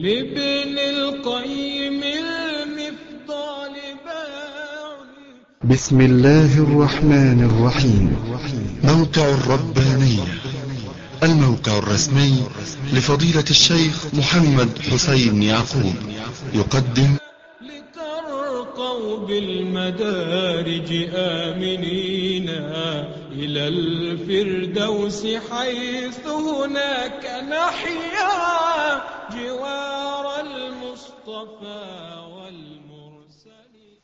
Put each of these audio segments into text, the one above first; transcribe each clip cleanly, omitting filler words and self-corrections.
لابن القيم المفضال باع. بسم الله الرحمن الرحيم. موقع الربانية، الموقع الرسمي لفضيلة الشيخ محمد حسين يعقوب، يقدم لترقوا بالمدارج آمنين إلى الفردوس حيث هناك نحيا جوار المصطفى والمرسلين.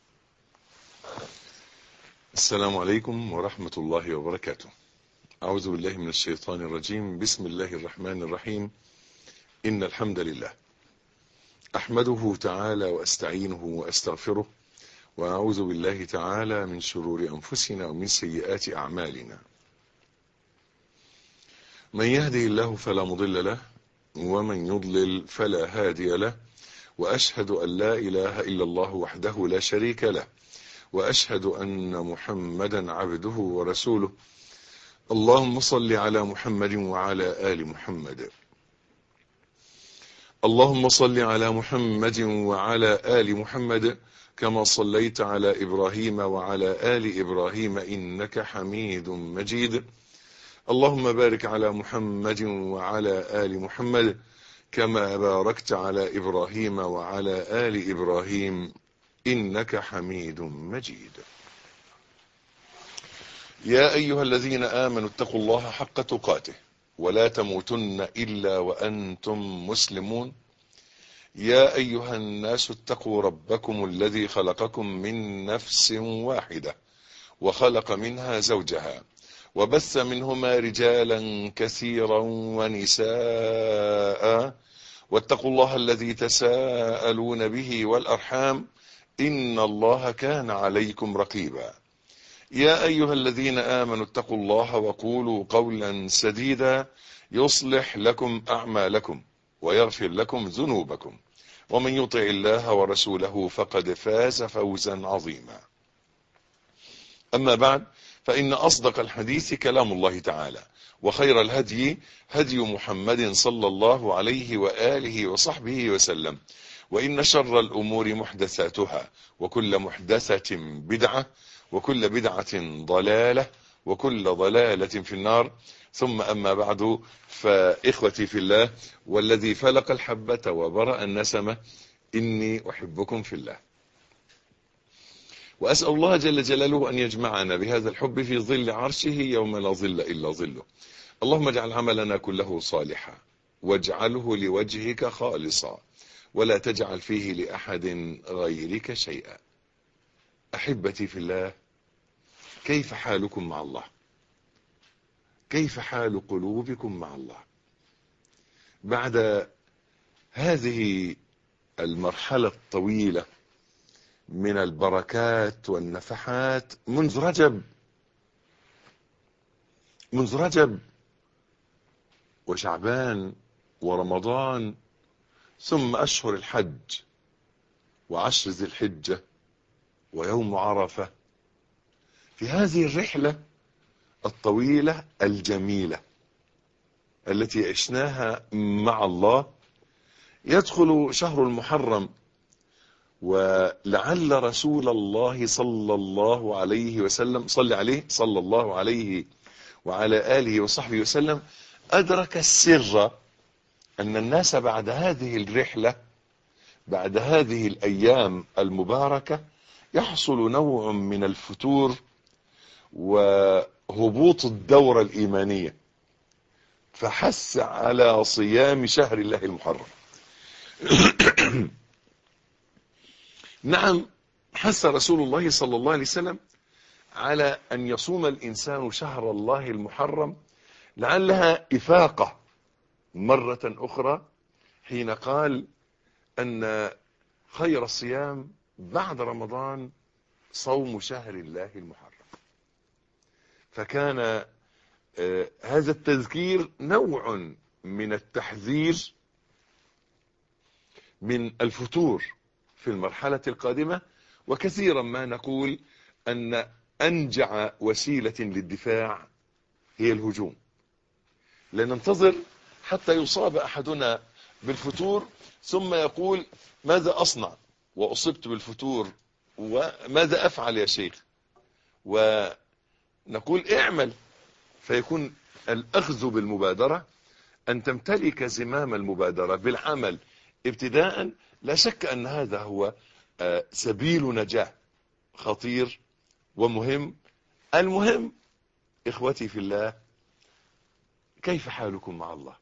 السلام عليكم ورحمة الله وبركاته. أعوذ بالله من الشيطان الرجيم. بسم الله الرحمن الرحيم. إن الحمد لله أحمده تعالى وأستعينه وأستغفره، وأعوذ بالله تعالى من شرور أنفسنا ومن سيئات أعمالنا. من يهده الله فلا مضل له، ومن يضلل فلا هادي له، وأشهد أن لا إله إلا الله وحده لا شريك له، وأشهد أن محمدا عبده ورسوله. اللهم صل على محمد وعلى آل محمد. اللهم صل على محمد وعلى آل محمد كما صليت على إبراهيم وعلى آل إبراهيم إنك حميد مجيد. اللهم بارك على محمد وعلى آل محمد كما باركت على إبراهيم وعلى آل إبراهيم إنك حميد مجيد. يا أيها الذين آمنوا اتقوا الله حق تقاته ولا تموتن إلا وأنتم مسلمون. يا أيها الناس اتقوا ربكم الذي خلقكم من نفس واحدة وخلق منها زوجها وبث منهما رجالا كثيرا ونساء، واتقوا الله الذي تساءلون به والأرحام إن الله كان عليكم رقيبا. يا أيها الذين آمنوا اتقوا الله وقولوا قولا سديدا يصلح لكم أعمالكم ويغفر لكم ذنوبكم، ومن يطع الله ورسوله فقد فاز فوزا عظيما. أما بعد، فإن أصدق الحديث كلام الله تعالى، وخير الهدي هدي محمد صلى الله عليه وآله وصحبه وسلم، وإن شر الأمور محدثاتها، وكل محدثة بدعة، وكل بدعة ضلالة، وكل ضلالة في النار. ثم أما بعد، فإخوتي في الله والذي فلق الحبة وبرأ النسمة، إني أحبكم في الله، وأسأل الله جل جلاله أن يجمعنا بهذا الحب في ظل عرشه يوم لا ظل إلا ظله. اللهم اجعل عملنا كله صالحا، واجعله لوجهك خالصا، ولا تجعل فيه لأحد غيرك شيئا. أحبتي في الله، كيف حالكم مع الله؟ كيف حال قلوبكم مع الله بعد هذه المرحلة الطويلة من البركات والنفحات منذ رجب وشعبان ورمضان، ثم أشهر الحج وعشر ذي الحجة ويوم عرفة. في هذه الرحلة الطويلة الجميلة التي عشناها مع الله، يدخل شهر المحرم، ولعل رسول الله صلى الله عليه وسلم صلى الله عليه وعلى آله وصحبه وسلم أدرك السر، أن الناس بعد هذه الرحلة، بعد هذه الأيام المباركة، يحصل نوع من الفتور وهبوط الدورة الإيمانية، فحث على صيام شهر الله المحرم. نعم، حث رسول الله صلى الله عليه وسلم على أن يصوم الإنسان شهر الله المحرم، لعلها إفاقة مرة أخرى حين قال أن خير الصيام بعد رمضان صوم شهر الله المحرم. فكان هذا التذكير نوع من التحذير من الفتور في المرحلة القادمة. وكثيرا ما نقول أن أنجع وسيلة للدفاع هي الهجوم. لا ننتظر حتى يصاب أحدنا بالفتور ثم يقول ماذا أصنع وأصبت بالفتور وماذا أفعل يا شيخ، ونقول اعمل. فيكون الأخذ بالمبادرة أن تمتلك زمام المبادرة بالعمل ابتداء. لا شك أن هذا هو سبيل نجاة خطير ومهم. المهم إخوتي في الله، كيف حالكم مع الله؟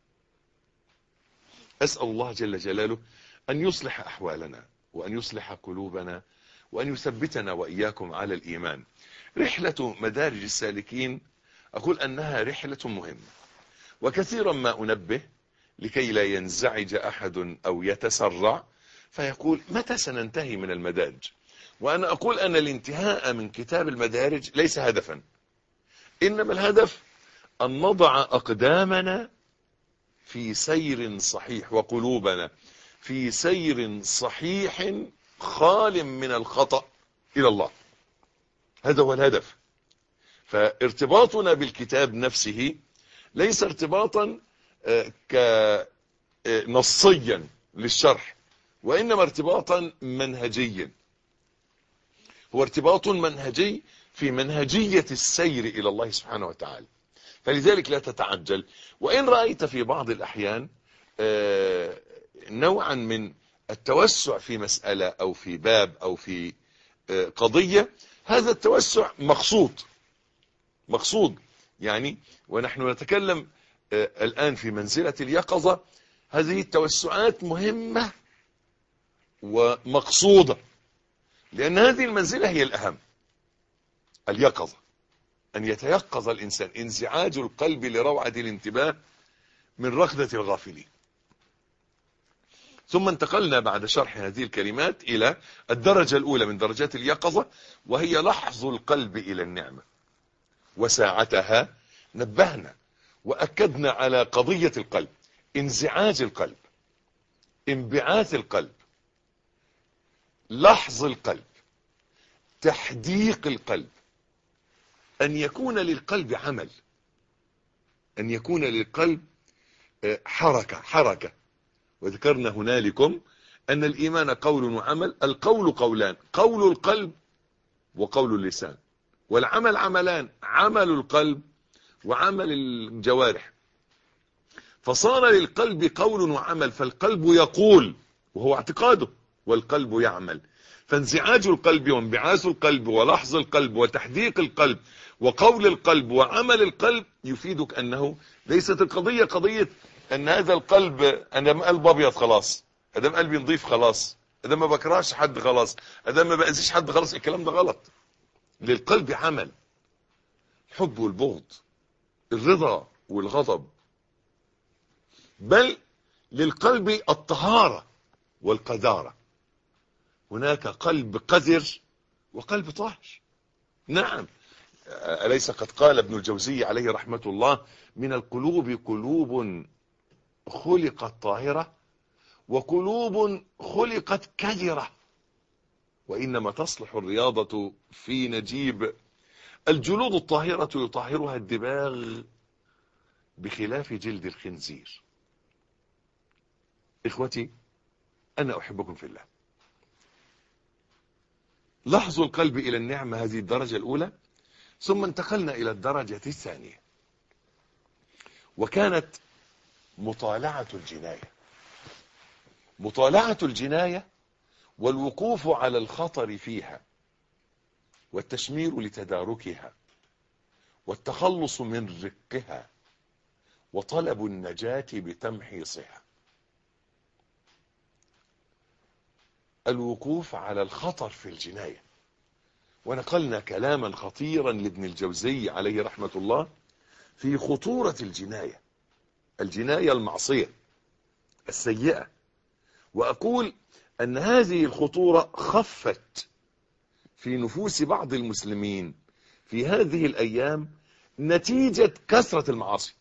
أسأل الله جل جلاله أن يصلح أحوالنا وأن يصلح قلوبنا وأن يثبتنا وإياكم على الإيمان. رحلة مدارج السالكين أقول أنها رحلة مهمة، وكثيرا ما أنبه لكي لا ينزعج أحد أو يتسرع فيقول متى سننتهي من المدارج؟ وأنا أقول أن الانتهاء من كتاب المدارج ليس هدفا، إنما الهدف أن نضع أقدامنا في سير صحيح وقلوبنا في سير صحيح خال من الخطأ إلى الله. هذا هو الهدف. فارتباطنا بالكتاب نفسه ليس ارتباطا نصيا للشرح، وإنما ارتباطا منهجيا. هو ارتباط منهجي في منهجية السير إلى الله سبحانه وتعالى. فلذلك لا تتعجل، وإن رأيت في بعض الأحيان نوعا من التوسع في مسألة أو في باب أو في قضية، هذا التوسع مقصود يعني. ونحن نتكلم الآن في منزلة اليقظة، هذه التوسعات مهمة ومقصودة، لأن هذه المنزلة هي الأهم، اليقظة، أن يتيقظ الإنسان، انزعاج القلب لروعة الانتباه من ركضة الغافلين. ثم انتقلنا بعد شرح هذه الكلمات إلى الدرجة الأولى من درجات اليقظة، وهي لحظ القلب إلى النعمة. وساعتها نبهنا وأكدنا على قضية القلب، انزعاج القلب، انبعاث القلب، لحظ القلب، تحديق القلب، أن يكون للقلب عمل، أن يكون للقلب حركة. وذكرنا هنالكم أن الإيمان قول وعمل. القول قولان، قول القلب وقول اللسان، والعمل عملان، عمل القلب وعمل الجوارح. فصار للقلب قول وعمل، فالقلب يقول وهو اعتقاده، والقلب يعمل. فانزعاج القلب وانبعاث القلب ولحظ القلب وتحديق القلب وقول القلب وعمل القلب يفيدك أنه ليست القضية قضية أن هذا القلب، أنا قلب أبيض خلاص، أدام قلبي نضيف خلاص، أدام ما بكرهش حد خلاص، أدام ما بأذيش حد خلاص. الكلام ده غلط. للقلب عمل، الحب والبغض، الرضا والغضب، بل للقلب الطهارة والقذارة. هناك قلب قذر وقلب طاهر. نعم، أليس قد قال ابن الجوزي عليه رحمة الله: من القلوب قلوب خلقت طاهرة وقلوب خلقت كدرة، وإنما تصلح الرياضة في نجيب. الجلود الطاهرة يطهرها الدباغ بخلاف جلد الخنزير. إخوتي، أنا أحبكم في الله. لحظوا القلب إلى النعمة، هذه الدرجة الأولى. ثم انتقلنا إلى الدرجة الثانية، وكانت مطالعة الجناية. مطالعة الجناية والوقوف على الخطر فيها والتشمير لتداركها والتخلص من رقها وطلب النجاة بتمحيصها. الوقوف على الخطر في الجناية. ونقلنا كلاما خطيرا لابن الجوزي عليه رحمة الله في خطورة الجناية، الجناية المعصية السيئة. وأقول أن هذه الخطورة خفت في نفوس بعض المسلمين في هذه الأيام نتيجة كثرة المعاصي.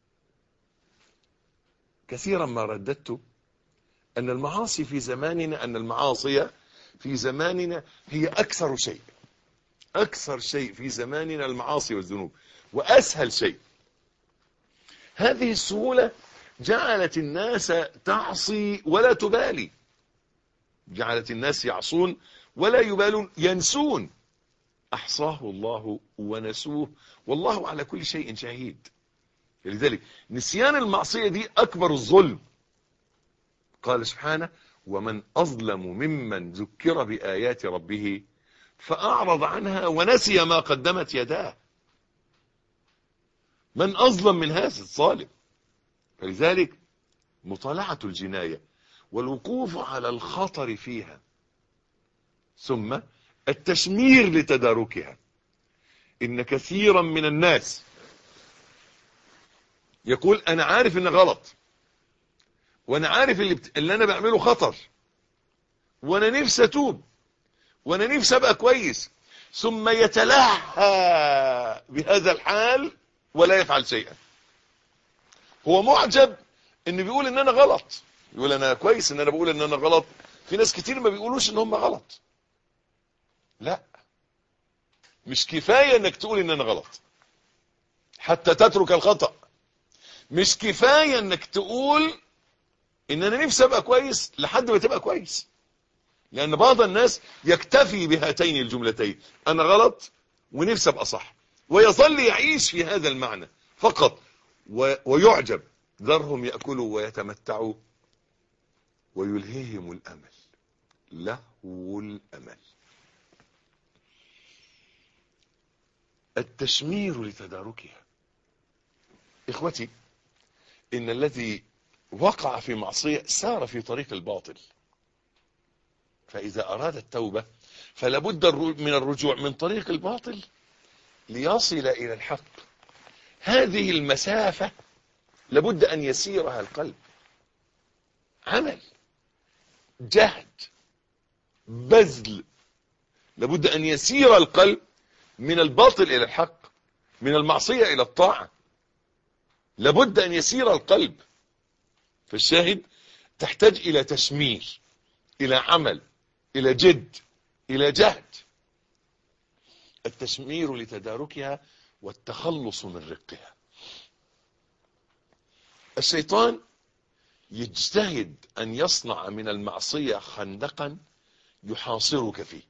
كثيرا ما رددت أن المعاصي في زماننا، أن المعاصي في زماننا هي أكثر شيء في زماننا، المعاصي والذنوب، وأسهل شيء. هذه السهولة جعلت الناس تعصي ولا تبالي، جعلت الناس يعصون ولا يبالون، ينسون. أحصاه الله ونسوه والله على كل شيء شهيد. لذلك نسيان المعصية دي أكبر الظلم. قال سبحانه: ومن أظلم ممن ذكر بآيات ربه فأعرض عنها ونسي ما قدمت يداه. من أظلم من هذا الظالم؟ فلذلك مطالعة الجناية والوقوف على الخطر فيها، ثم التشمير لتداركها. إن كثيرا من الناس يقول أنا عارف إن غلط، وأنا عارف اللي أنا بعمله خطر، وأنا نفسي أتوب، وأنا نفسي أبقى كويس، ثم يتلهى بهذا الحال ولا يفعل شيئا. هو معجب إنه بيقول إن أنا غلط، يقول أنا كويس إن أنا بقول إن أنا غلط. في ناس كتير ما بيقولوش إن هم غلط. لا، مش كفاية إنك تقول إن أنا غلط حتى تترك الخطأ. مش كفاية إنك تقول إن أنا نفسي أبقى كويس لحد ما تبقى كويس، لأن بعض الناس يكتفي بهاتين الجملتين: أنا غلط ونفسي أبقى صح، ويظل يعيش في هذا المعنى فقط ويعجب. ذرهم يأكلوا ويتمتعوا ويلهيهم الأمل، لهو الأمل. التشمير لتداركها. إخوتي، إن الذي وقع في معصية سار في طريق الباطل، فإذا أراد التوبة فلا بد من الرجوع من طريق الباطل ليصل إلى الحق. هذه المسافة لابد أن يسيرها القلب، عمل، جهد، بذل. لابد أن يسير القلب من الباطل إلى الحق، من المعصية إلى الطاعة. لابد أن يسير القلب. فالشاهد تحتاج إلى تشمير، إلى عمل، إلى جد، إلى جهد. التشمير لتداركها والتخلص من رقها. الشيطان يجتهد أن يصنع من المعصية خندقا يحاصرك فيه.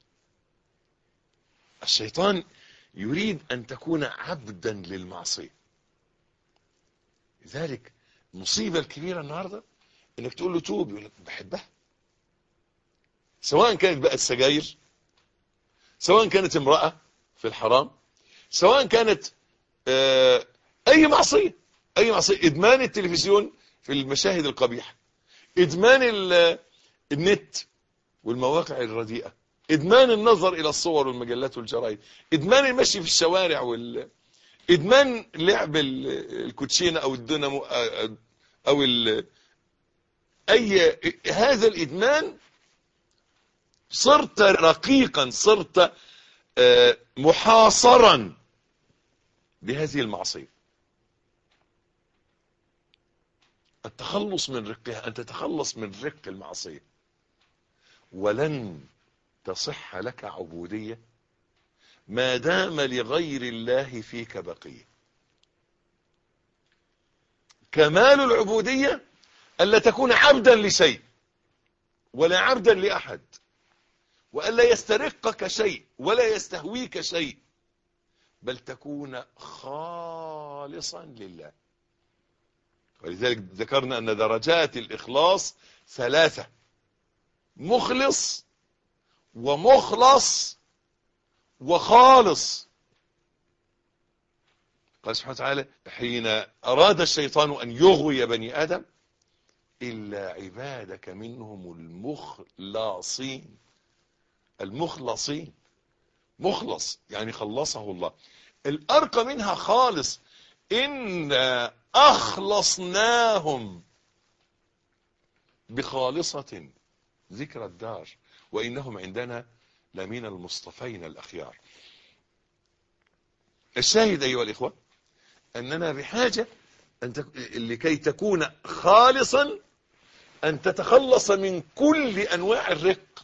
الشيطان يريد أن تكون عبدا للمعصية. لذلك المصيبة الكبيرة النهاردة انك تقول له توب، يقول لك بحبها، سواء كانت بقى السجاير، سواء كانت امرأة في الحرام، سواء كانت اي معصية، اي معصية. ادمان التلفزيون في المشاهد القبيحة، ادمان النت والمواقع الرديئة، ادمان النظر الى الصور والمجلات والجرائد، ادمان المشي في الشوارع ادمان لعب الكوتشينه او الدينامو او هذا الادمان. صرت رقيقا، صرت محاصرا بهذه المعصيه. التخلص من رقها، ان تتخلص من رق المعصيه. ولن تصح لك عبوديه ما دام لغير الله فيك بقية. كمال العبودية ألا تكون عبدا لشيء ولا عبدا لأحد، وألا يسترقك شيء ولا يستهويك شيء، بل تكون خالصا لله. ولذلك ذكرنا أن درجات الإخلاص 3: مخلص ومخلص وخالص. قال سبحانه وتعالى: حين أراد الشيطان أن يغوي بني آدم إلا عبادك منهم المخلصين. المخلصين، مخلص يعني خلصه الله. الأرقى منها خالص: إنا أخلصناهم بخالصة ذكر الدار وإنهم عندنا لمن المصطفين الأخيار. الشاهد أيها الإخوة أننا بحاجة لكي تكون خالصا أن تتخلص من كل أنواع الرق.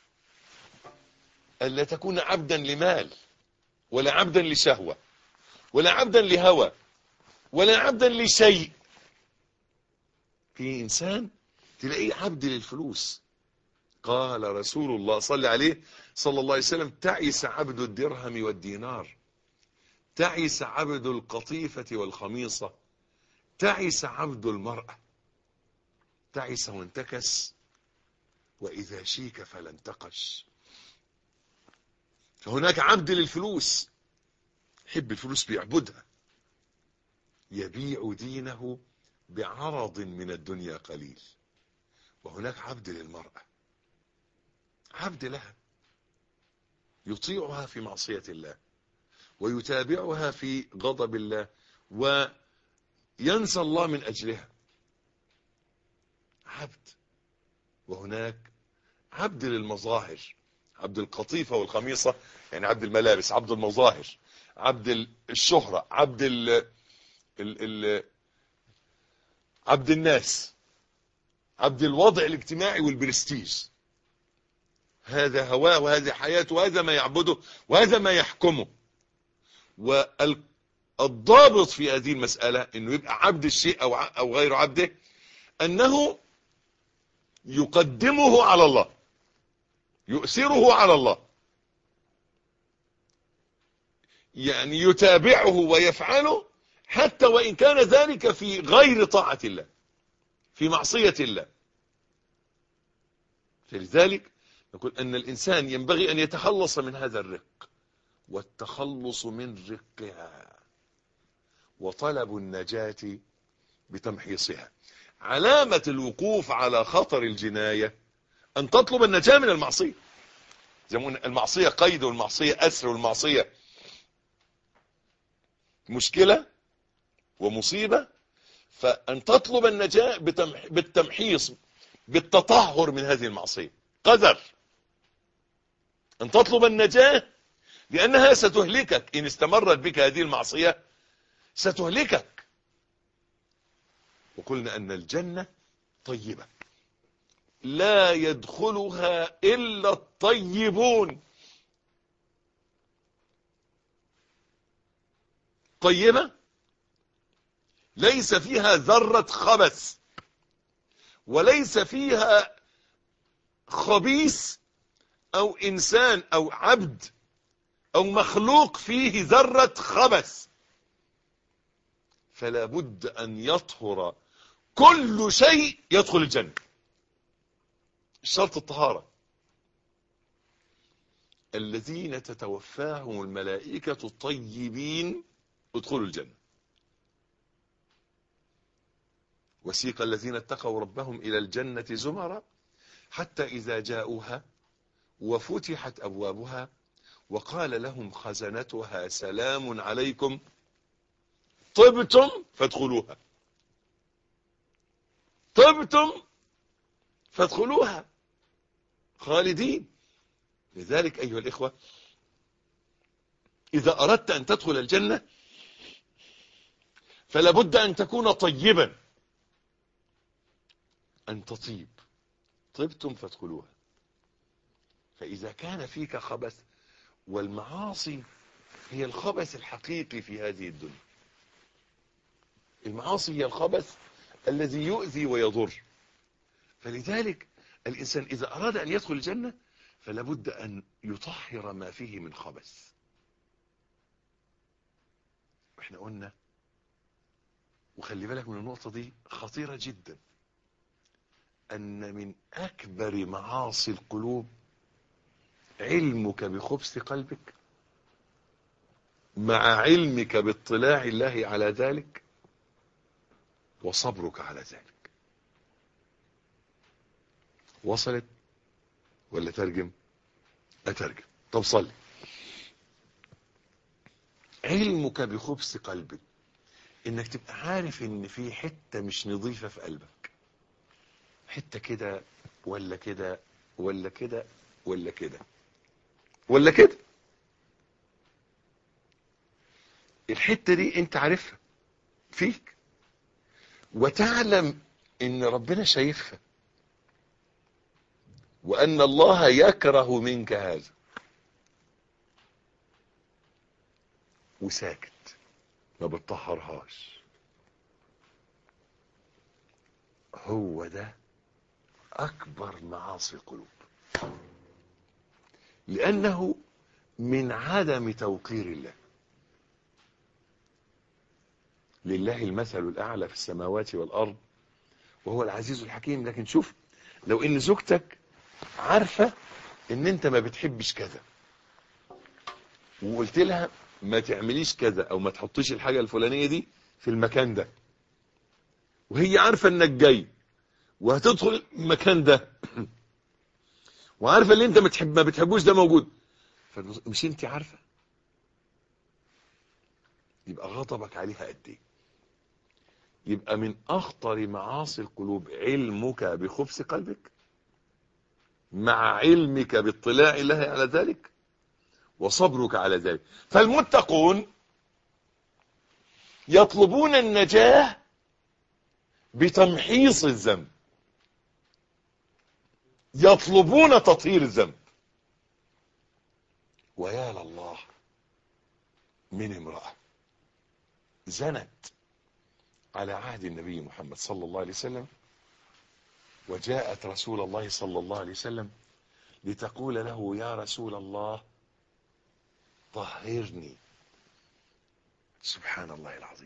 ألا تكون عبدا لمال، ولا عبدا لشهوة، ولا عبدا لهوى، ولا عبدا لشيء، في إنسان تلاقيه عبد للفلوس. قال رسول الله صلى عليه صلى الله عليه وسلم: تعس عبد الدرهم والدينار، تعس عبد القطيفة والخميصة، تعس عبد المرأة، تعس وانتكس، وإذا شيك فلا انتقش. فهناك عبد للفلوس، يحب الفلوس بيعبدها، يبيع دينه بعرض من الدنيا قليل. وهناك عبد للمرأة، عبد لها، يطيعها في معصية الله ويتابعها في غضب الله وينسى الله من أجلها، عبد. وهناك عبد للمظاهر، عبد القطيفة والخميصة، يعني عبد الملابس، عبد المظاهر، عبد الشهرة، عبد الناس، عبد الوضع الاجتماعي والبرستيج. هذا هواه وهذه حياته وهذا ما يعبده وهذا ما يحكمه. والضابط في هذه المسألة انه يبقى عبد الشيء او غير عبده، انه يقدمه على الله، يؤثره على الله، يعني يتابعه ويفعله حتى وإن كان ذلك في غير طاعة الله، في معصية الله. فلذلك نقول أن الإنسان ينبغي أن يتخلص من هذا الرق، والتخلص من رقها وطلب النجاة بتمحيصها. علامة الوقوف على خطر الجناية أن تطلب النجاة من المعصية. زي ما قلنا المعصية قيد والمعصية أسر والمعصية مشكلة ومصيبة، فأن تطلب النجاة بالتمحيص، بالتطهر من هذه المعصية. قدر أن تطلب النجاة لأنها ستهلكك إن استمرت بك هذه المعصية، ستهلكك. وقلنا أن الجنة طيبة لا يدخلها إلا الطيبون. طيبة ليس فيها ذرة خبث، وليس فيها خبيث أو إنسان أو عبد أو مخلوق فيه ذرة خبث. فلا بد أن يطهر كل شيء يدخل الجنة. الشرط الطهارة. الذين تتوفاهم الملائكة الطيبين ادخلوا الجنة. وسيق الذين اتقوا ربهم إلى الجنة زمرا حتى إذا جاءوها وفتحت أبوابها وقال لهم خزنتها سلام عليكم طبتم فادخلوها. طبتم فادخلوها خالدين. لذلك أيها الإخوة، إذا أردت أن تدخل الجنة فلا بد أن تكون طيبا، أن تطيب. طبتم فادخلوها. فإذا كان فيك خبث، والمعاصي هي الخبث الحقيقي في هذه الدنيا، المعاصي هي الخبث الذي يؤذي ويضر. فلذلك الإنسان إذا أراد أن يدخل الجنة فلا بد أن يطهر ما فيه من خبث. واحنا قلنا، وخلي بالك من النقطة دي خطيرة جدا، أن من أكبر معاصي القلوب علمك بخبث قلبك مع علمك باطلاع الله على ذلك وصبرك على ذلك. وصلت ولا ترجم؟ أترجم. طب صلي. علمك بخبث قلبك، انك تبقى عارف ان في حتة مش نظيفة في قلبك، حتة كده ولا كده ولا كده ولا كده ولا كده. الحتة دي انت عارفها فيك، وتعلم ان ربنا شايفها، وان الله يكره منك هذا، وساكت ما بتطهرهاش. هو ده أكبر معاصي القلوب، لأنه من عدم توقير الله. لله المثل الأعلى في السماوات والأرض وهو العزيز الحكيم. لكن شوف، لو إن زوجتك عارفة إن أنت ما بتحبش كذا، وقلت لها ما تعمليش كذا أو ما تحطيش الحاجة الفلانية دي في المكان ده، وهي عارفة إنك جاي وهتدخل المكان ده وعارفة اللي أنت ما بتحبوش ده موجود، مش أنت عارفة؟ يبقى غضبك عليها قد ايه؟ يبقى من اخطر معاصي القلوب علمك بخبث قلبك مع علمك باطلاع الله على ذلك وصبرك على ذلك. فالمتقون يطلبون النجاة بتمحيص الذنب، يطلبون تطهير الذنب. ويا لله من امرأة زنت على عهد النبي محمد صلى الله عليه وسلم، وجاءت رسول الله صلى الله عليه وسلم لتقول له يا رسول الله طهرني. سبحان الله العظيم،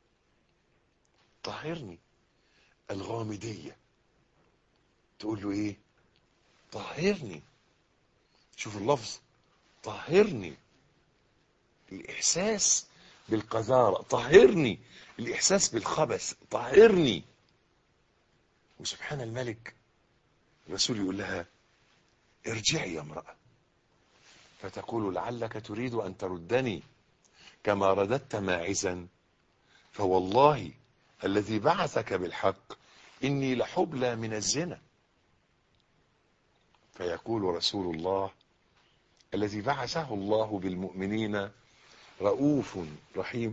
طهرني. الغامدية تقول له ايه؟ طهرني. شوف اللفظ، طهرني. الإحساس بالقذارة، طهرني. الإحساس بالخبث، طهرني. وسبحان الملك، الرسول يقول لها ارجعي يا امرأة، فتقول لعلك تريد أن تردني كما رددت ماعزا، فوالله الذي بعثك بالحق إني لحبلى من الزنا. فيقول رسول الله الذي بعثه الله بالمؤمنين رؤوف رحيم،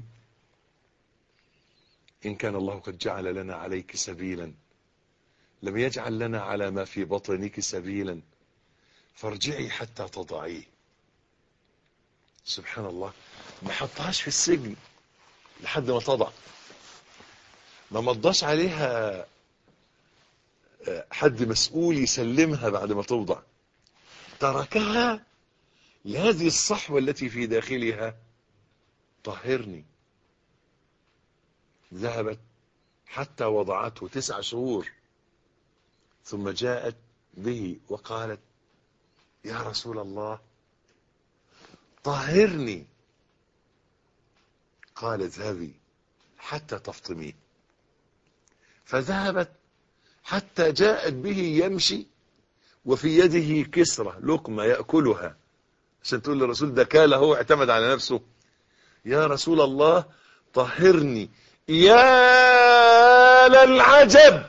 إن كان الله قد جعل لنا عليك سبيلا لم يجعل لنا على ما في بطنك سبيلا، فارجعي حتى تضعيه. سبحان الله، ما حطهاش في السجن لحد ما تضع، ما مضاش عليها حد مسؤول يسلمها بعد ما توضع، تركها لهذه الصحوة التي في داخلها. طهرني. ذهبت حتى وضعته 9 شهور، ثم جاءت به وقالت يا رسول الله طهرني. قال اذهبي حتى تفطميه. فذهبت حتى جاءت به يمشي وفي يده كسرة لقمة يأكلها، عشان تقول للرسول ده كاله، هو اعتمد على نفسه. يا رسول الله طهرني. يا للعجب،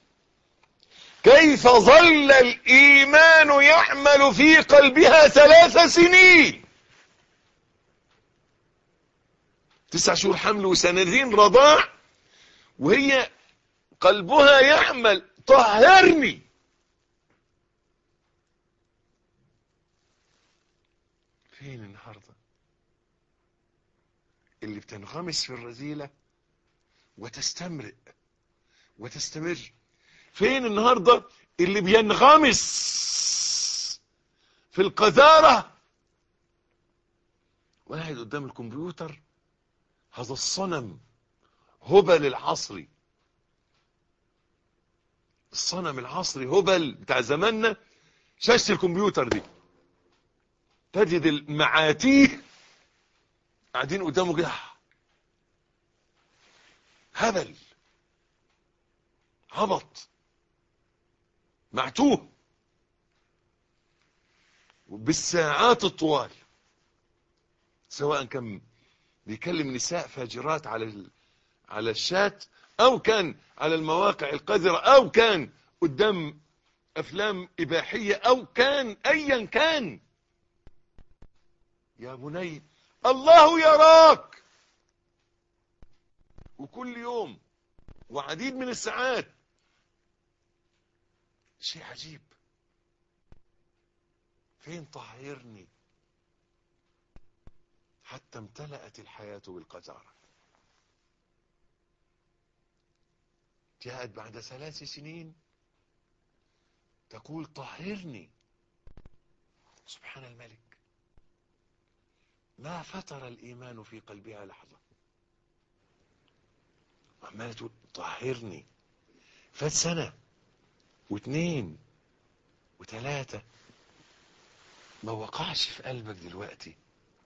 كيف ظل الإيمان يعمل في قلبها 3 سنين، 9 شهور حمل و2 رضاع، وهي قلبها يعمل طهرني. فين النهارده اللي بتنغمس في الرذيلة وتستمر؟ فين النهارده اللي بينغمس في القذارة وقاعد قدام الكمبيوتر؟ هذا الصنم هبل العصري، الصنم العصري هبل بتاع زماننا، شاشة الكمبيوتر دي. تجد المعاتيه قاعدين قدامه كده، هبل، هبط، معتوه بالساعات الطوال، سواء كان بيكلم نساء فاجرات على الشات، او كان على المواقع القذرة، او كان قدام افلام اباحية، او كان ايا كان. يا بني الله يراك، وكل يوم وعديد من الساعات. شيء عجيب. فين طهرني؟ حتى امتلأت الحياة بالقذارة. جاءت بعد 3 سنين تقول طهرني. سبحان الملك، ما فطر الإيمان في قلبها لحظة، وعمالة تقول طهرني. فات 1 و2 و3، ما وقعش في قلبك دلوقتي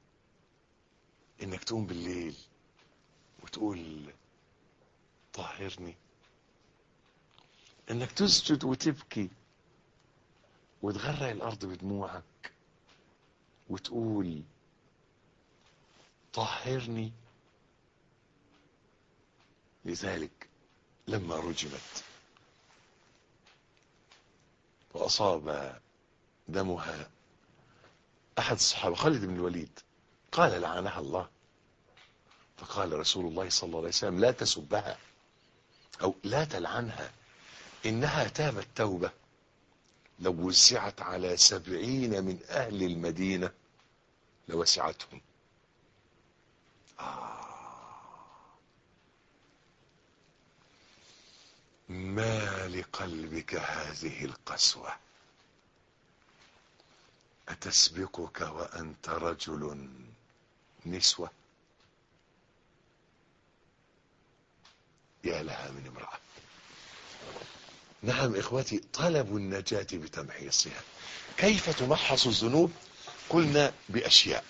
انك تقوم بالليل وتقول طهرني؟ انك تسجد وتبكي وتغرق الارض بدموعك وتقول طهرني؟ لذلك لما رجمت وأصاب دمها أحد الصحابة خالد بن الوليد، قال لعنها الله. فقال رسول الله صلى الله عليه وسلم لا تسبها أو لا تلعنها، إنها تابت توبة لو وسعت على 70 من أهل المدينة لوسعتهم. ما لقلبك هذه القسوة؟ أتسبقك وأنت رجل نسوة؟ يا لها من امرأة. نعم إخوتي، طلب النجاة بتمحيصها. كيف تمحص الذنوب؟ قلنا بأشياء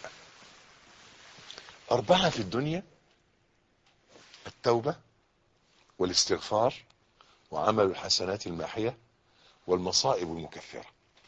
4 في الدنيا: التوبة والاستغفار وعمل الحسنات الماحية والمصائب المكفرة.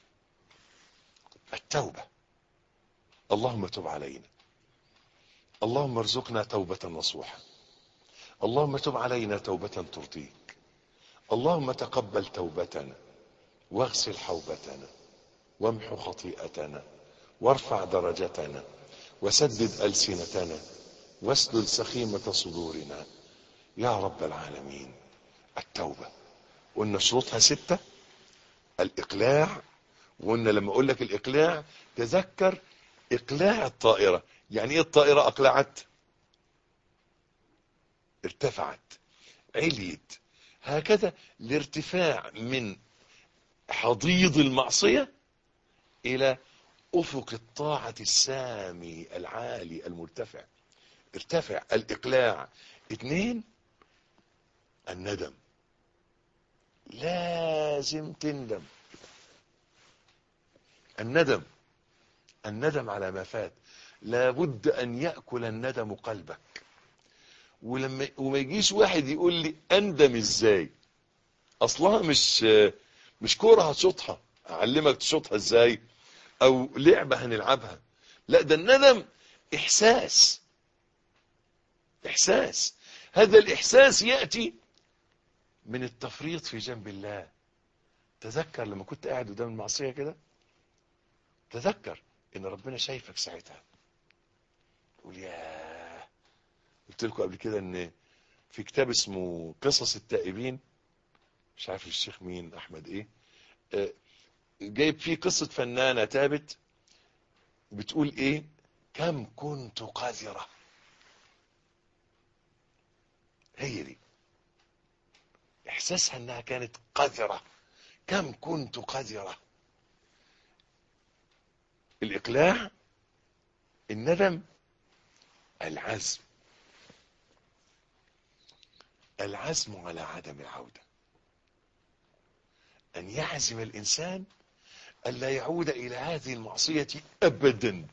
التوبة، اللهم تب علينا، اللهم ارزقنا توبة نصوحة، اللهم تب علينا توبة ترضيك، اللهم تقبل توبتنا واغسل حوبتنا وامحو خطيئتنا وارفع درجتنا وسدد ألسنتنا واسلل سخيمة صدورنا يا رب العالمين. التوبة قلنا شروطها 6: الإقلاع، وقلنا لما أقول لك الإقلاع تذكر إقلاع الطائرة. يعني إيه الطائرة أقلعت؟ ارتفعت، عليت. هكذا الارتفاع من حضيض المعصية إلى أفق الطاعة السامي العالي المرتفع. ارتفع، الإقلاع. 2: الندم، لازم تندم. الندم على ما فات، لابد أن يأكل الندم قلبك. وما يجيش واحد يقول لي أندم إزاي؟ أصلها مش كورة هتشوطها، أعلمك تشوطها إزاي، أو لعبة هنلعبها. لا، ده الندم إحساس. هذا الإحساس يأتي من التفريط في جنب الله. تذكر لما كنت قاعد قدام المعصية كده، تذكر ان ربنا شايفك ساعتها. تقول ياه. قلت لكم قبل كده ان في كتاب اسمه قصص التائبين، مش عارف الشيخ مين، احمد ايه، جايب فيه قصة فنانة تابت بتقول ايه: كم كنت قذرة. هي دي احساسها، انها كانت قذرة. كم كنت قذرة. الإقلاع، الندم، العزم على عدم العودة. أن يعزم الإنسان ألا يعود إلى هذه المعصية أبدا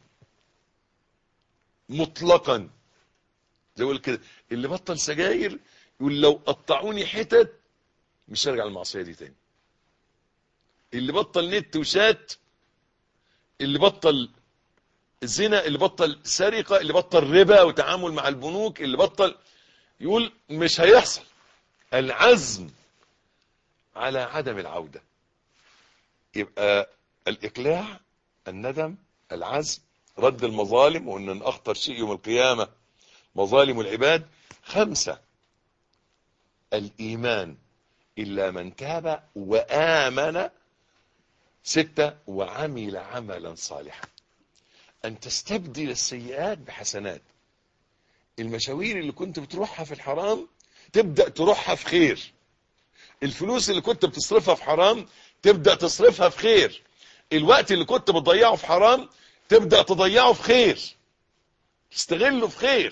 مطلقا. زي يقول كده اللي بطل سجاير يقول لو قطعوني حتت مش هرجع المعصية دي تاني. اللي بطل نت وشات، اللي بطل الزنا، اللي بطل سرقة، اللي بطل ربا وتعامل مع البنوك، اللي بطل، يقول مش هيحصل. العزم على عدم العودة. يبقى الإقلاع، الندم، العزم، رد المظالم، وأن من أخطر شيء يوم القيامة مظالم العباد. 5: الإيمان إلا من تاب وآمن. 6: وعمل عملا صالحا. أن تستبدل السيئات بحسنات. المشاوير اللي كنت بتروحها في الحرام تبدأ تروحها في خير. الفلوس اللي كنت بتصرفها في حرام تبدأ تصرفها في خير. الوقت اللي كنت بتضيعه في حرام تبدأ تضيعه في خير، تستغله في خير.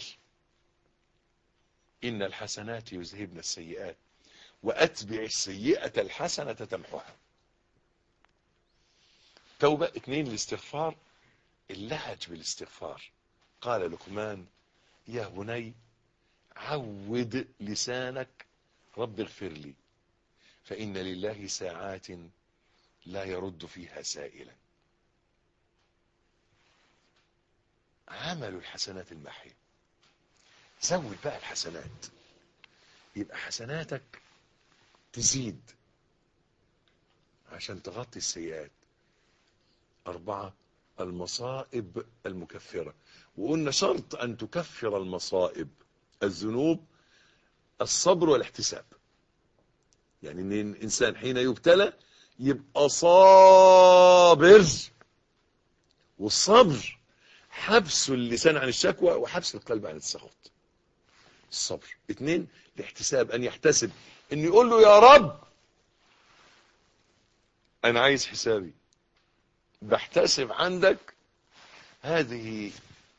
إن الحسنات يذهبن السيئات وأتبع السيئة الحسنة تمحوها. توبة. 2 الاستغفار، اللهج بالاستغفار. قال لقمان يا بني عود لسانك رب اغفر لي فإن لله ساعات لا يرد فيها سائلا. عمل الحسنات المحية. زود بقى الحسنات، يبقى حسناتك تزيد عشان تغطي السيئات. 4 المصائب المكفرة. وقلنا شرط أن تكفر المصائب الذنوب الصبر والاحتساب. يعني ان الانسان حين يبتلى يبقى صابر، والصبر حبس اللسان عن الشكوى وحبس القلب عن السخط. الصبر. 2 الاحتساب، ان يحتسب، ان يقول له يا رب انا عايز حسابي، بحتسب عندك هذا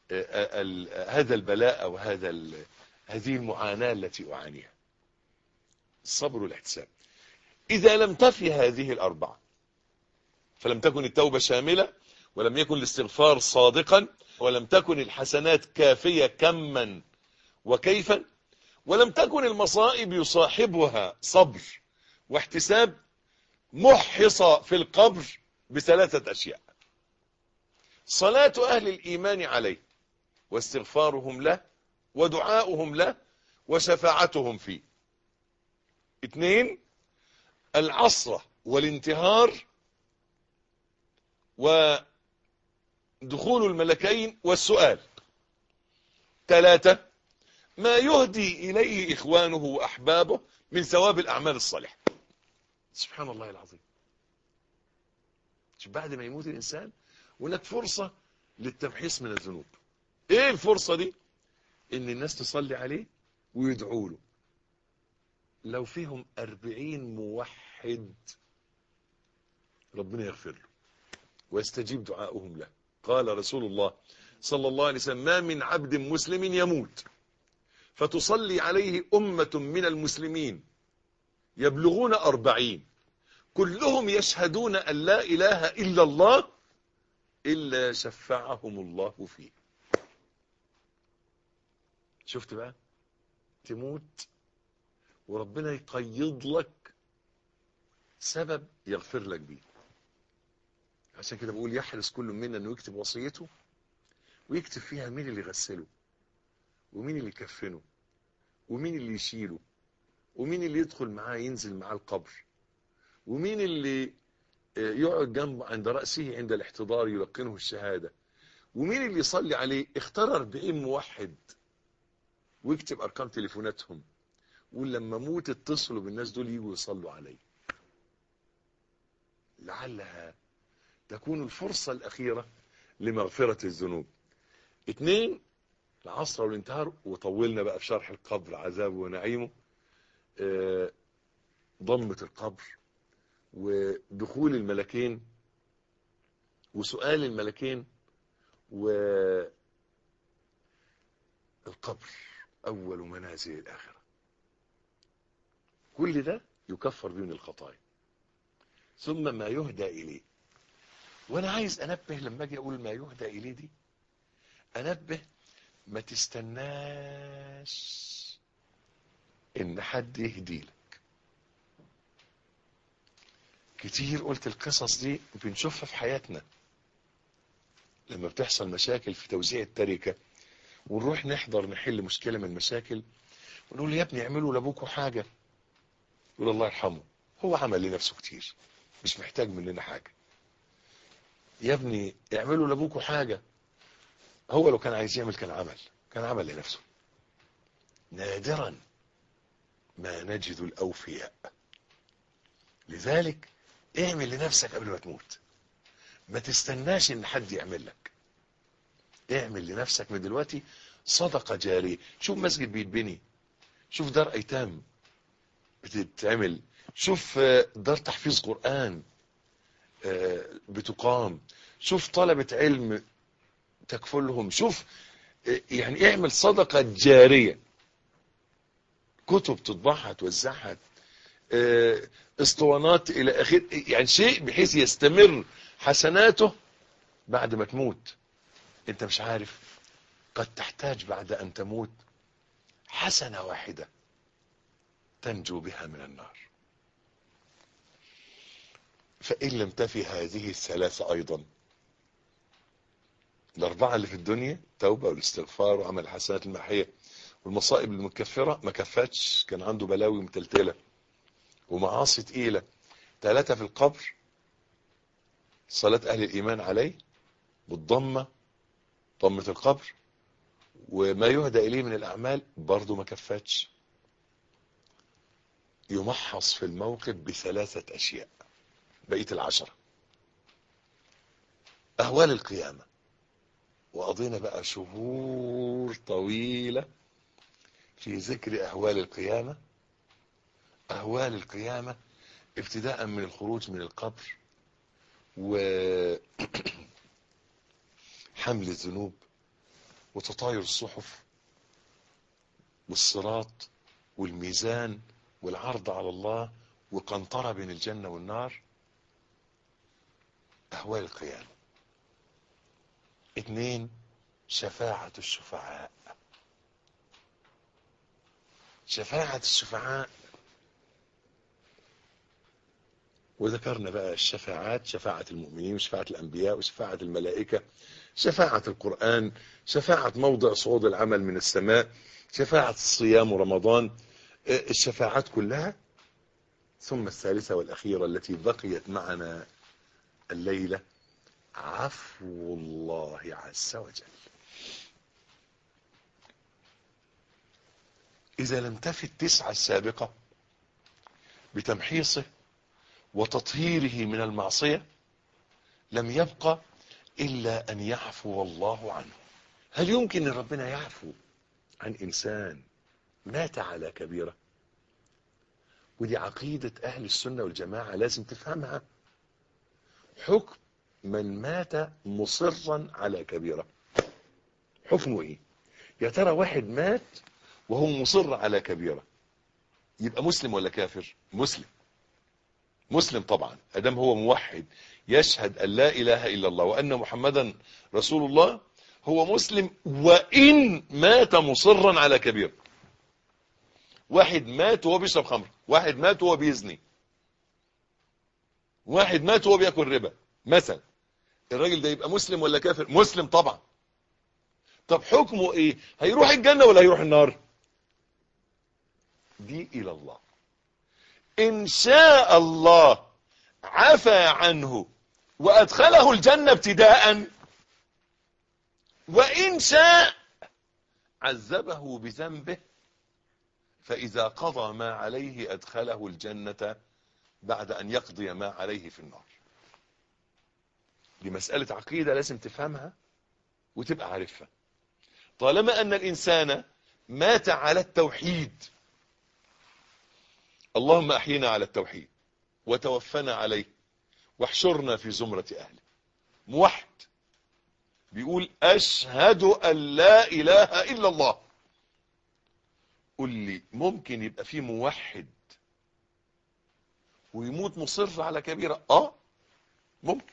البلاء او هذه المعاناة التي اعانيها. الصبر والاحتساب. إذا لم تفي هذه ال4 فلم تكن التوبة شاملة، ولم يكن الاستغفار صادقا، ولم تكن الحسنات كافية كما وكيفا، ولم تكن المصائب يصاحبها صبر واحتساب، محص في القبر ب3 أشياء: صلاة أهل الإيمان عليه، واستغفارهم له، ودعاؤهم له، وشفاعتهم فيه. 2 العصرة والانتهار ودخول الملكين والسؤال. 3 ما يهدي إليه إخوانه وأحبابه من ثواب الأعمال الصالحة. سبحان الله العظيم. بعد ما يموت الإنسان هناك فرصة للتمحيص من الذنوب. إيه الفرصة دي؟ إن الناس تصلي عليه ويدعوا له. لو فيهم 40 موحد ربنا يغفر له ويستجيب دعاؤهم له. قال رسول الله صلى الله عليه وسلم ما من عبد مسلم يموت فتصلي عليه أمة من المسلمين يبلغون 40 كلهم يشهدون أن لا إله إلا الله إلا شفعهم الله فيه. شفت بقى؟ تموت وربنا يقيض لك سبب يغفر لك بيه. عشان كده بقول يحرص كل منا انه يكتب وصيته ويكتب فيها مين اللي يغسله، ومين اللي يكفنه، ومين اللي يشيله، ومين اللي يدخل معاه ينزل معاه القبر، ومين اللي يقعد جنبه عند رأسه عند الاحتضار يلقنه الشهادة، ومين اللي يصلي عليه. اختار 40 موحد ويكتب ارقام تليفوناتهم، ولما موت اتصلوا بالناس دول يجوا يصلوا عليه، لعلها تكون الفرصة الأخيرة لمغفرة الذنوب. 2 العصر والانتهار، وطولنا بقى في شرح القبر عذابه ونعيمه. ضمة القبر ودخول الملكين وسؤال الملكين والقبر أول منازل الآخرة. كل ده يكفر به من الخطايا. ثم ما يهدى إليه. وانا عايز انبه لما اجي اقول ما يهدى اليه دي، انبه ما تستناش ان حد يهدي لك. كتير قلت القصص دي بنشوفها في حياتنا لما بتحصل مشاكل في توزيع التركة، ونروح نحضر نحل مشكلة من المشاكل ونقول يا ابني اعملوا لابوكوا حاجة، يقول الله يرحمه هو عمل لنفسه كتير مش محتاج مننا حاجة. يا ابني اعملوا لابوكوا حاجة، هو لو كان عايز يعمل كان عمل لنفسه. نادرا ما نجد الأوفياء. لذلك اعمل لنفسك قبل ما تموت، ما تستناش ان حد يعمل لك. اعمل لنفسك من دلوقتي صدقة جارية. شوف مسجد بيتبني، شوف دار ايتام بتتعمل، شوف دار تحفيظ قرآن بتقام، شوف طلبة علم تكفلهم، شوف يعني اعمل صدقة جارية، كتب تطبعها توزعها، اسطوانات الى اخره، يعني شيء بحيث يستمر حسناته بعد ما تموت. انت مش عارف قد تحتاج بعد ان تموت حسنة واحدة تنجو بها من النار. فإن لم تفي هذه الثلاثة أيضا، الأربعة اللي في الدنيا، توبة والاستغفار وعمل الحسنات الماحية والمصائب المكفرة، ما كفتش، كان عنده بلاوي متلتلة ومعاصي تقيلة. 3 في القبر، صلاة أهل الإيمان عليه بالضمة، ضمة القبر، وما يهدى إليه من الأعمال برضو ما كفتش. يمحص في الموقف ب3 أشياء، بقية 10 أهوال القيامة. وقضينا بقى شهور طويلة في ذكر أهوال القيامة. أهوال القيامة ابتداء من الخروج من القبر، وحمل الذنوب، وتطاير الصحف، والصراط، والميزان، والعرض على الله، وقنطرة بين الجنة والنار. أهوال القيامة. 2، شفاعة الشفعاء. شفاعة الشفعاء، وذكرنا بقى الشفاعات، شفاعة المؤمنين وشفاعة الأنبياء وشفاعة الملائكة، شفاعة القرآن، شفاعة موضع صعود العمل من السماء، شفاعة الصيام ورمضان، الشفاعات كلها. ثم الثالثة والأخيرة التي بقيت معنا الليلة، عفو الله عز وجل. إذا لم تفي 9 السابقة بتمحيصه وتطهيره من المعصية، لم يبقى إلا أن يعفو الله عنه. هل يمكن أن ربنا يعفو عن إنسان مات على كبيرة؟ ودي عقيدة أهل السنة والجماعة لازم تفهمها. حكم من مات مصرا على كبيرة، حكمه إيه؟ يا ترى واحد مات وهو مصر على كبيرة، يبقى مسلم ولا كافر؟ مسلم. مسلم طبعا، ادام هو موحد يشهد ان لا اله الا الله وان محمدا رسول الله، هو مسلم وان مات مصرا على كبيرة. واحد مات وهو بيشرب خمر، واحد مات وهو بيزني، واحد مات وهو بياكل ربا مثلا، الراجل ده يبقى مسلم ولا كافر؟ مسلم طبعا. طب حكمه ايه؟ هيروح الجنة ولا هيروح النار؟ دي الى الله. ان شاء الله عفى عنه وادخله الجنة ابتداء، وان شاء عذبه بذنبه، فاذا قضى ما عليه ادخله الجنة بعد ان يقضي ما عليه في النار. دي مسألة عقيدة لازم تفهمها وتبقى عارفها. طالما ان الانسان مات على التوحيد، اللهم احينا على التوحيد وتوفنا عليه واحشرنا في زمرة اهله. موحد بيقول اشهد ان لا اله الا الله. قل لي ممكن يبقى فيه موحد ويموت مصر على كبيرة؟ ممكن.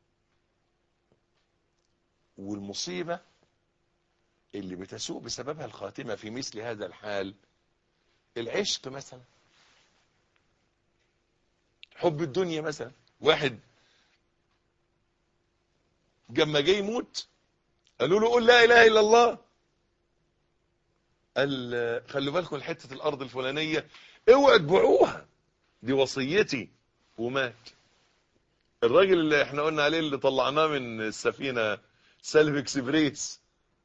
والمصيبة اللي بتسوء بسببها الخاتمة في مثل هذا الحال، العشق مثلا، حب الدنيا مثلا. واحد لما جاي يموت قالوا له قل لا اله الا الله، قال خلوا بالكم حتة الارض الفلانية اوعوا تبيعوها، دي وصيتي، ومات. الراجل اللي احنا قلنا عليه اللي طلعناه من السفينة سالف اكسبريس،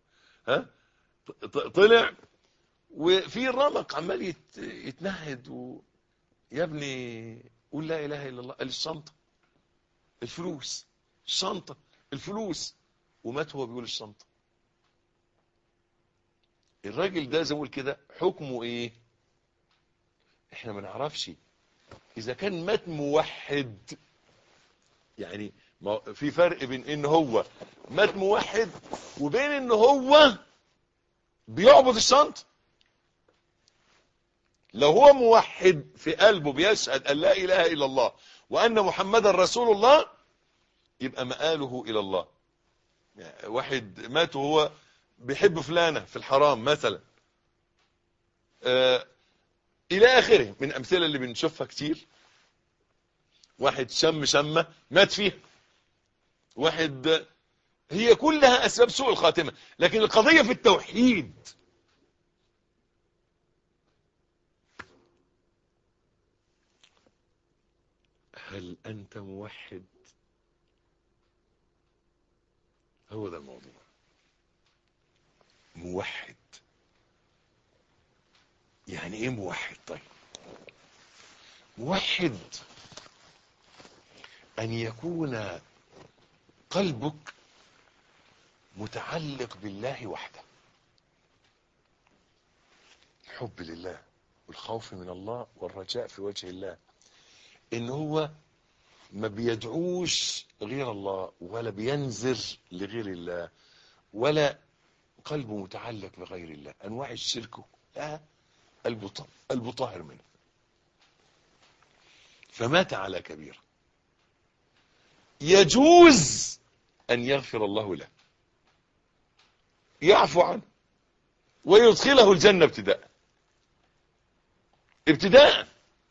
طلع وفي الرمق عمال يتنهد يا ابني قول لا اله الا الله. قال الشنطة، الفلوس، الشنطة، الفلوس، ومات هو بيقول الشنطة. الراجل ده زي ما بقول كده حكمه ايه؟ احنا ما نعرفش. إذا كان مات موحد، يعني في فرق بين إن هو مات موحد وبين إن هو بيعبد الشنطة. لو هو موحد في قلبه بيشهد أن لا إله إلا الله وأن محمد رسول الله، يبقى مآله إلى الله. يعني واحد مات وهو بيحب فلانة في الحرام مثلا، إلى آخره من أمثلة اللي بنشوفها كتير. واحد شمة مات فيها، واحد، هي كلها أسباب سوء الخاتمة. لكن القضية في التوحيد. هل أنت موحد؟ هو ده الموضوع. موحد يعني ايه موحد؟ طيب، موحد أن يكون قلبك متعلق بالله وحده، الحب لله والخوف من الله والرجاء في وجه الله، إن هو ما بيدعوش غير الله ولا بينذر لغير الله ولا قلبه متعلق بغير الله. أنواع الشرك لا، قلبه طاهر منه، فمات على كبيرة، يجوز أن يغفر الله له، يعفو عنه ويدخله الجنة ابتداء.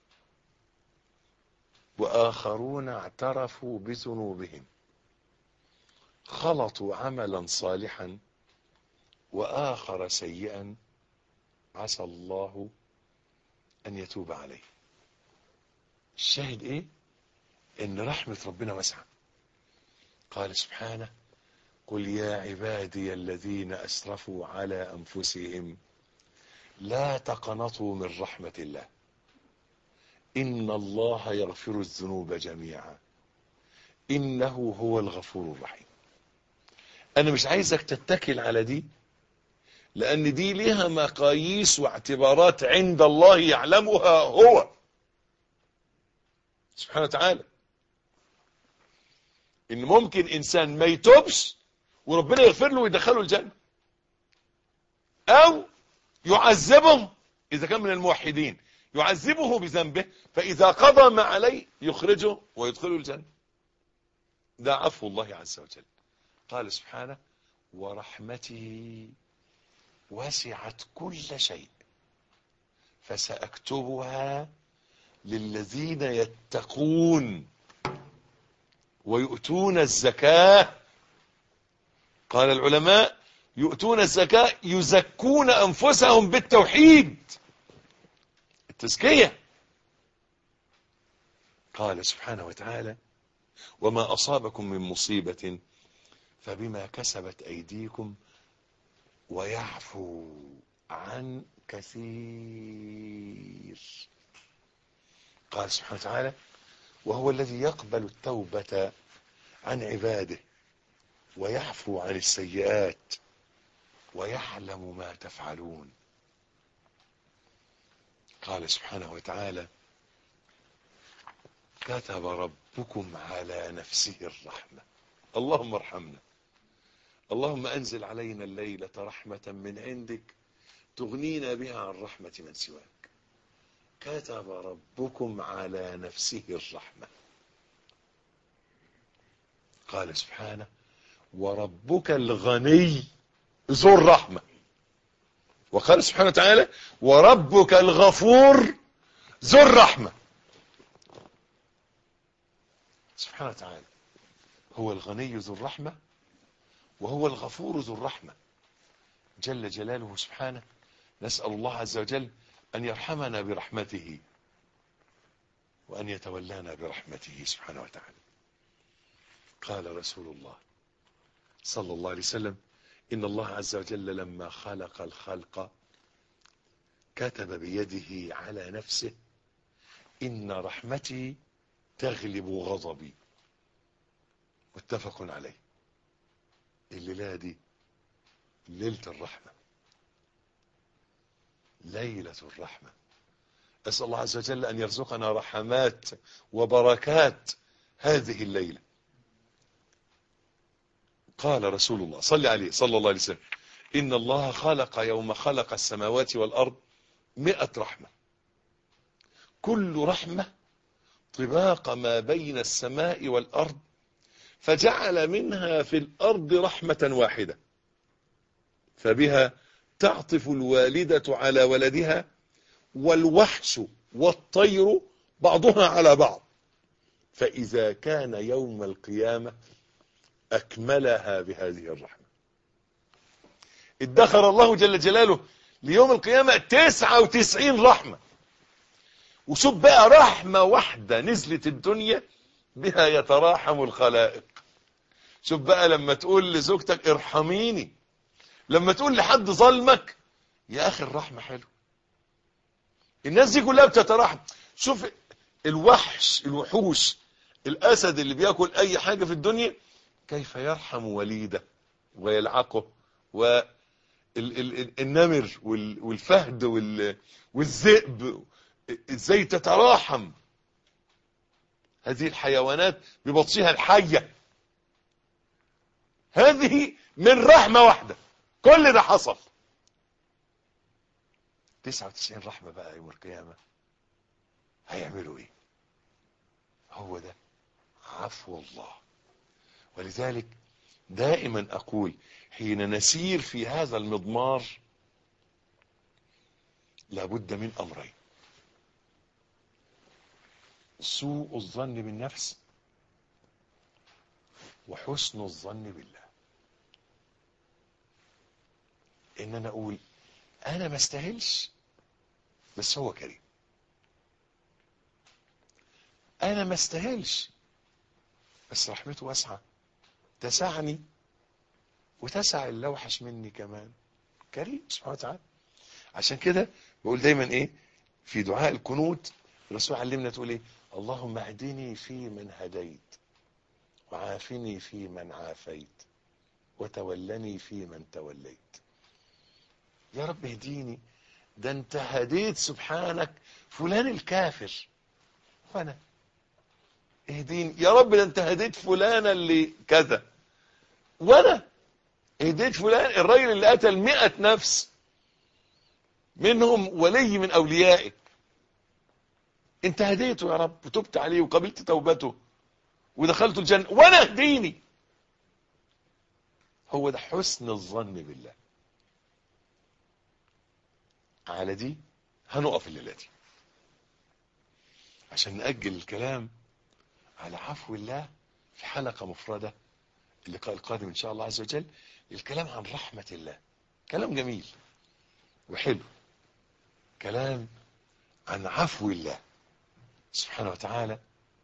وآخرون اعترفوا بذنوبهم خلطوا عملا صالحا وآخر سيئا عسى الله أن يتوب عليه. الشاهد إيه؟ إن رحمة ربنا واسعة. قال سبحانه: قل يا عبادي الذين أسرفوا على أنفسهم لا تقنطوا من رحمة الله إن الله يغفر الذنوب جميعا إنه هو الغفور الرحيم. أنا مش عايزك تتكل على دي، لأن دي لها مقاييس واعتبارات عند الله يعلمها هو سبحانه وتعالى. إن ممكن إنسان ما يتوبش وربنا يغفر له ويدخله الجنة، أو يعذبه إذا كان من الموحدين، يعذبه بذنبه فإذا قضى ما عليه يخرجه ويدخله الجنة. ده عفو الله عز وجل. قال سبحانه: ورحمتي وسعت كل شيء فسأكتبها للذين يتقون ويؤتون الزكاة. قال العلماء: يؤتون الزكاة يزكون أنفسهم بالتوحيد، التزكية. قال سبحانه وتعالى: وما أصابكم من مصيبة فبما كسبت أيديكم ويعفو عن كثير. قال سبحانه وتعالى: وهو الذي يقبل التوبة عن عباده ويعفو عن السيئات ويعلم ما تفعلون. قال سبحانه وتعالى: كتب ربكم على نفسه الرحمة. اللهم ارحمنا، اللهم أنزل علينا الليلة رحمة من عندك تغنينا بها عن رحمة من سواك. كتب ربكم على نفسه الرحمة. قال سبحانه: وربك الغني ذو الرحمة. وقال سبحانه وتعالى: وربك الغفور ذو الرحمة. سبحانه وتعالى هو الغني ذو الرحمة وهو الغفور ذو الرحمة جل جلاله سبحانه. نسأل الله عز وجل أن يرحمنا برحمته وأن يتولانا برحمته سبحانه وتعالى. قال رسول الله صلى الله عليه وسلم: إن الله عز وجل لما خلق الخلق كتب بيده على نفسه: إن رحمتي تغلب غضبي. متفق عليه. الليلة دي ليلة الرحمة، ليلة الرحمة. أسأل الله عز وجل أن يرزقنا رحمات وبركات هذه الليلة. قال رسول الله صلى عليه صلى الله عليه وسلم: إن الله خلق يوم خلق السماوات والأرض 100 رحمة، كل رحمة طباق ما بين السماء والأرض، فجعل منها في الأرض رحمة واحدة، فبها تعطف الوالدة على ولدها، والوحش والطير بعضها على بعض، فإذا كان يوم القيامة أكملها بهذه الرحمة. ادخر الله جل جلاله ليوم القيامة 99 رحمة. وشوف بقى رحمة واحدة نزلت الدنيا بها يتراحم الخلائق. شوف بقى لما تقول لزوجتك ارحميني، لما تقول لحد ظلمك يا أخي الرحمة حلو. الناس دي كلها بتتراحم. شوف الوحوش الأسد اللي بيأكل أي حاجة في الدنيا كيف يرحم وليده ويلعقه، والنمر والفهد والذئب ازاي تتراحم هذه الحيوانات ببطشها الحية. هذه من رحمة واحدة كل ده حصل. 99 رحمة بقى يوم القيامة هيعملوا ايه؟ هو ده عفو الله. ولذلك دائما أقول حين نسير في هذا المضمار لابد من أمرين: سوء الظن بالنفس، وحسن الظن بالله. إن أنا أقول أنا ما استاهلش بس هو كريم، أنا ما استاهلش بس رحمته واسعة تسعني وتسع اللي اوحش مني كمان. كريم سبحانه وتعالى. عشان كده بقول دايما ايه في دعاء القنوت، الرسول علمنا تقول ايه: اللهم اهدني في من هديت، وعافني في من عافيت، وتولني في من توليت. يا رب اهديني، ده انت هديت سبحانك فلان الكافر، وانا اهديني يا رب ده انت هديت فلان اللي كذا، وانا هديت فلان الراجل اللي قتل 100 نفس منهم ولي من اوليائك، انت هديته يا رب وتبت عليه وقبلت توبته ودخلت الجنة، وانا اهديني. هو ده حسن الظن بالله. على دي هنقف الليلة دي عشان نأجل الكلام على عفو الله في حلقة مفردة اللقاء القادم ان شاء الله عز وجل، الكلام عن رحمة الله. كلام جميل وحلو، كلام عن عفو الله سبحانه وتعالى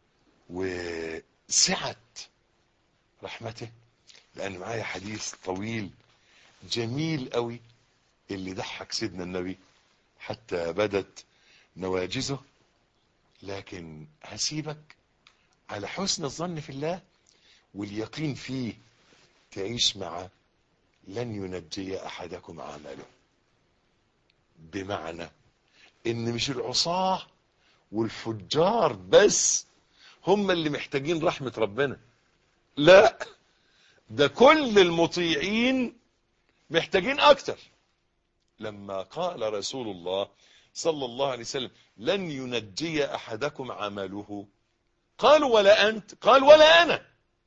وسعة رحمته. لأن معايا حديث طويل جميل قوي اللي ضحك سيدنا النبي حتى بدت نواجزه، لكن هسيبك على حسن الظن في الله واليقين فيه تعيش مع لن ينجي أحدكم عمله. بمعنى إن مش العصاة والفجار بس هم اللي محتاجين رحمة ربنا، لا، ده كل المطيعين محتاجين أكتر. لما قال رسول الله صلى الله عليه وسلم: لن ينجي أحدكم عمله، قالوا ولا أنت؟ قال ولا أنا،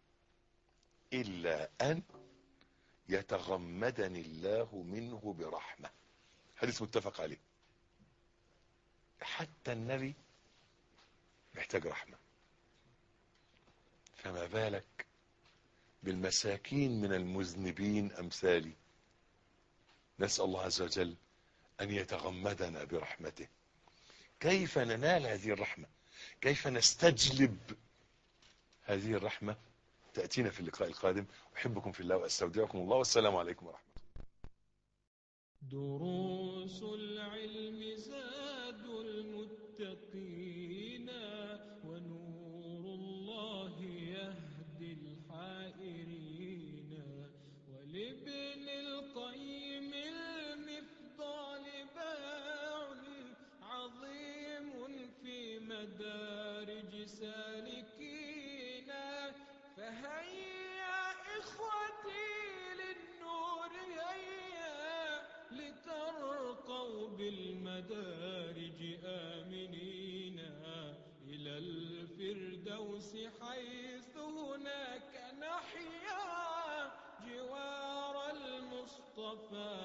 إلا أن يتغمدني الله منه برحمة. حديث متفق عليه. حتى النبي محتاج رحمة، فما بالك بالمساكين من المذنبين أمثالي. نسأل الله عز وجل أن يتغمدنا برحمته. كيف ننال هذه الرحمة؟ كيف نستجلب هذه الرحمة؟ تأتينا في اللقاء القادم. أحبكم في الله وأستودعكم الله، والسلام عليكم ورحمة الله. دروس العلم زاد المتقين، ونور الله يهدي الحائرين، ولابن القيم المفضال باع عظيم بالمدارج آمنين إلى الفردوس حيث هناك نحيا جوار المصطفى